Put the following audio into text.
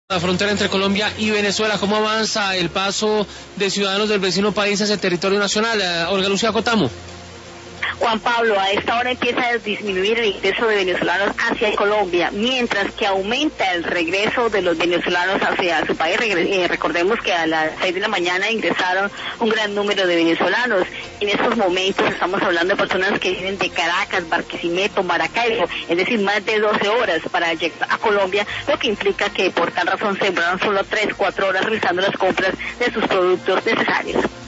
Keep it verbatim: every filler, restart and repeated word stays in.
La frontera entre Colombia y Venezuela, ¿cómo avanza el paso de ciudadanos del vecino país hacia el territorio nacional? Uh, Olga Lucía Cotamo. Juan Pablo, a esta hora empieza a disminuir el ingreso de venezolanos hacia Colombia, mientras que aumenta el regreso de los venezolanos hacia su país. Eh, recordemos que a las seis de la mañana ingresaron un gran número de venezolanos. En estos momentos estamos hablando de personas que vienen de Caracas, Barquisimeto, Maracaibo, es decir, más de doce horas para llegar a Colombia, lo que implica que por tal razón se demoraron solo tres, cuatro horas realizando las compras de sus productos necesarios.